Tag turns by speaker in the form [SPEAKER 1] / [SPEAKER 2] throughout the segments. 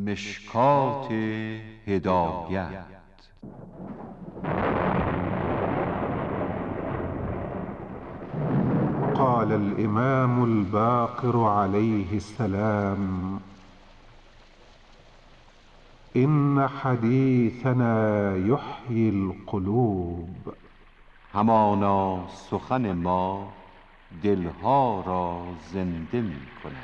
[SPEAKER 1] مشکات هدایت.
[SPEAKER 2] قال الإمام الباقر عليه السلام: إن حديثنا يحيي القلوب.
[SPEAKER 1] همانا سخن ما دلها را زنده می کند.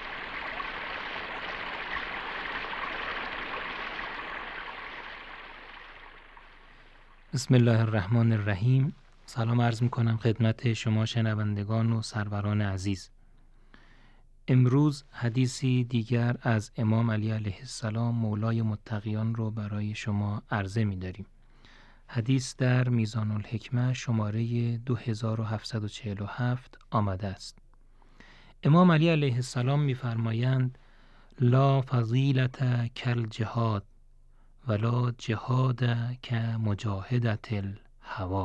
[SPEAKER 3] بسم الله الرحمن الرحیم. سلام عرض میکنم خدمت شما شنوندگان و سروران عزیز. امروز حدیثی دیگر از امام علی علیه السلام مولای متقیان رو برای شما عرضه می‌داریم. حدیث در میزان الحکمه شماره 2747 آمده است. امام علی علیه السلام می‌فرمایند: لا فضیلة کالجهاد ولا جهاد کمجاهدة الهوی.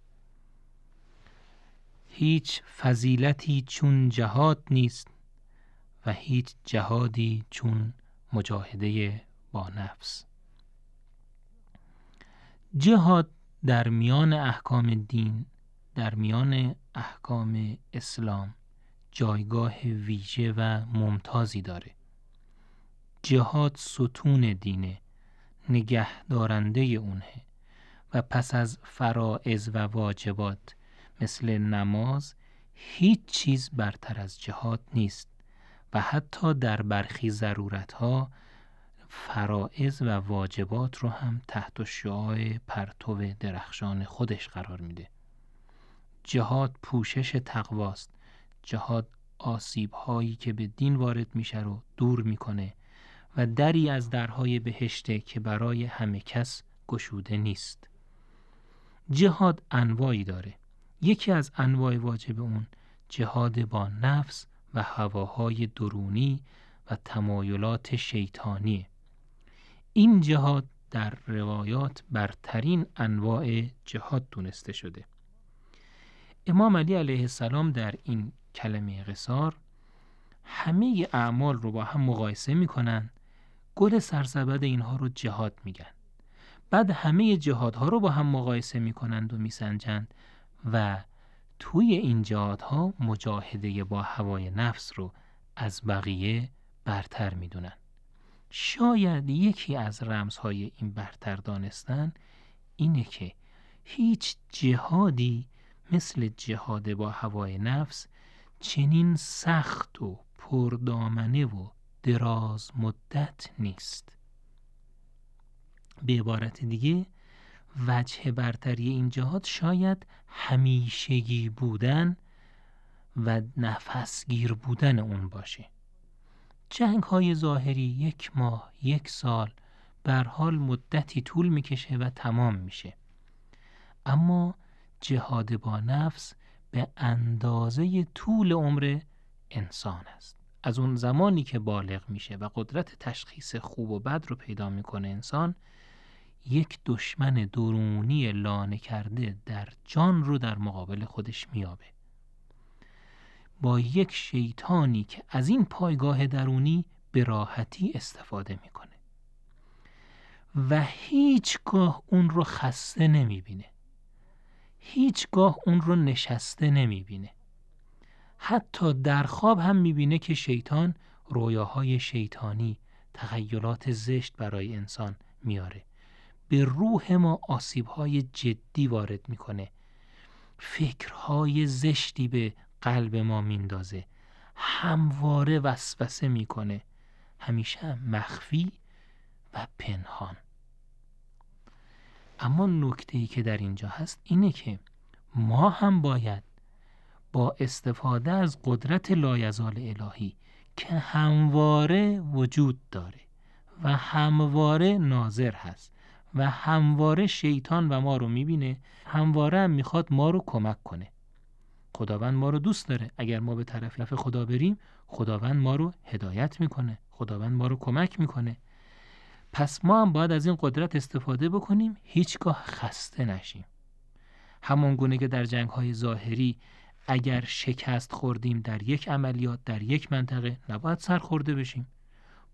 [SPEAKER 3] هیچ فضیلتی چون جهاد نیست و هیچ جهادی چون مجاهده با نفس. جهاد در میان احکام دین، در میان احکام اسلام جایگاه ویژه و ممتازی داره. جهاد ستون دینه، نگه دارنده اونه و پس از فرائض و واجبات مثل نماز هیچ چیز برتر از جهاد نیست و حتی در برخی ضرورتها فرائض و واجبات رو هم تحت شعاع پرتو درخشان خودش قرار میده. جهاد پوشش تقواست. جهاد آسیب هایی که به دین وارد میشه رو دور میکنه و دری از درهای بهشته که برای همه کس گشوده نیست. جهاد انواعی داره. یکی از انواع واجب اون جهاد با نفس و هواهای درونی و تمایلات شیطانیه. این جهاد در روایات برترین انواع جهاد دونسته شده. امام علی علیه السلام در این کلمه قصار همه اعمال رو با هم مقایسه میکنن، گل سرسبد اینها رو جهاد میگن. بعد همه جهادها رو با هم مقایسه میکنند و میسنجند و توی این جهادها مجاهده با هوای نفس رو از بقیه برتر میدونن. شاید یکی از رمزهای این برتر دانستن اینه که هیچ جهادی مثل جهاد با هوای نفس چنین سخت و پردامنه و دراز مدت نیست. به عبارت دیگه وجه برتری این جهاد شاید همیشگی بودن و نفسگیر بودن اون باشه. جنگ های ظاهری 1 ماه 1 سال به هر حال مدتی طول میکشه و تمام میشه، اما جهاد با نفس به اندازه طول عمر انسان است. از اون زمانی که بالغ میشه و قدرت تشخیص خوب و بد رو پیدا میکنه انسان، یک دشمن درونی لانه کرده در جان رو در مقابل خودش میابه. با یک شیطانی که از این پایگاه درونی به راحتی استفاده میکنه و هیچگاه اون رو خسته نمیبینه، هیچگاه اون رو نشسته نمیبینه. حتی در خواب هم میبینه که شیطان رویاهای شیطانی، تخیلات زشت برای انسان میاره، به روح ما آسیب‌های جدی وارد میکنه، فکرهای زشتی به قلب ما میندازه، همواره وسوسه میکنه، همیشه مخفی و پنهان. اما نکته‌ای که در اینجا هست اینه که ما هم باید با استفاده از قدرت لایزال الهی که همواره وجود داره و همواره ناظر هست و همواره شیطان و ما رو میبینه، همواره هم میخواد ما رو کمک کنه. خداوند ما رو دوست داره. اگر ما به طرف خدا بریم، خداوند ما رو هدایت میکنه، خداوند ما رو کمک میکنه. پس ما هم باید از این قدرت استفاده بکنیم، هیچگاه خسته نشیم. همون گونه که در جنگ‌های ظاهری اگر شکست خوردیم در یک عملیات، در یک منطقه، نباید سرخورده بشیم.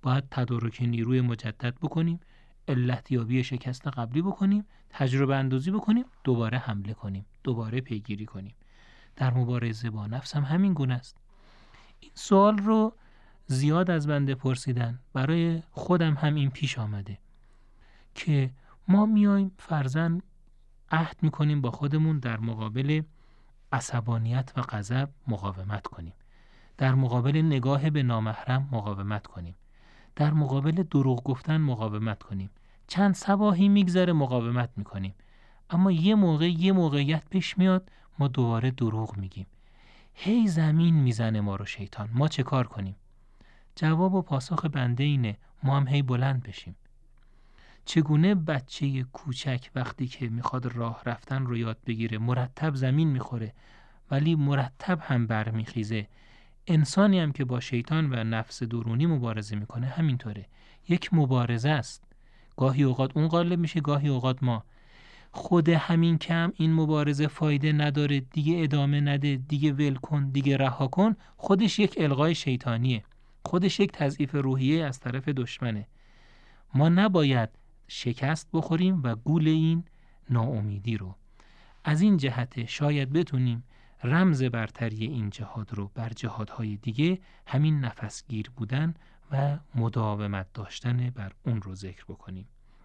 [SPEAKER 3] باید تدارک نیروی مجدد بکنیم، علتیابی شکست قبلی بکنیم، تجربه اندازی بکنیم، دوباره حمله کنیم، دوباره پیگیری کنیم. در مبارزه با نفس هم همین گونه است. این سوال رو زیاد از بنده پرسیدن، برای خودم هم این پیش آمده که ما میایم فرضاً عهد میکنیم با خودمون در مقابل عصبانیت و غضب مقاومت کنیم، در مقابل نگاه به نامحرم مقاومت کنیم، در مقابل دروغ گفتن مقاومت کنیم. چند صباحی میگذره مقاومت میکنیم، اما یه موقعیت پیش میاد ما دوباره دروغ میگیم. هی زمین میزنه ما رو شیطان. ما چه کار کنیم؟ جواب و پاسخ بنده اینه ما هم هی بلند بشیم. چگونه بچه کوچک وقتی که میخواد راه رفتن رو یاد بگیره مرتب زمین میخوره ولی مرتب هم برمیخیزه، انسانی هم که با شیطان و نفس درونی مبارزه میکنه همینطوره. یک مبارزه است. گاهی اوقات اون غالب میشه، گاهی اوقات ما. خود همین کم این مبارزه فایده نداره، دیگه ادامه نده، دیگه ول کن، دیگه رها کن، خودش یک الغای شیطانیه، خودش یک تضعیف روحیه از طرف دشمنه. ما نباید شکست بخوریم و گول این ناامیدی رو. از این جهت شاید بتونیم رمز برتری این جهاد رو بر جهادهای دیگه همین نفسگیر بودن و مداومت داشتن بر اون رو ذکر بکنیم.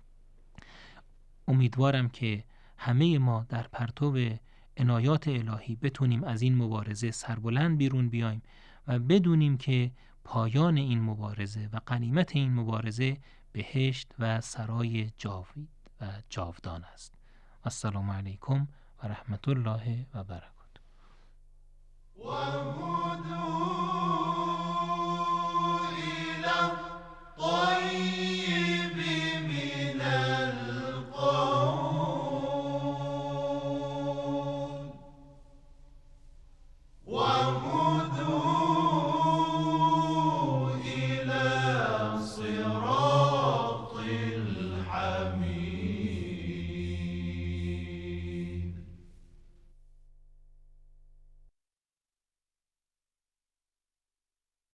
[SPEAKER 3] امیدوارم که همه ما در پرتو عنایات الهی بتونیم از این مبارزه سربلند بیرون بیایم و بدونیم که پایان این مبارزه و غنیمت این مبارزه بهشت و سرای جاوید و جاودان است. السلام علیکم و رحمت الله و برکاته.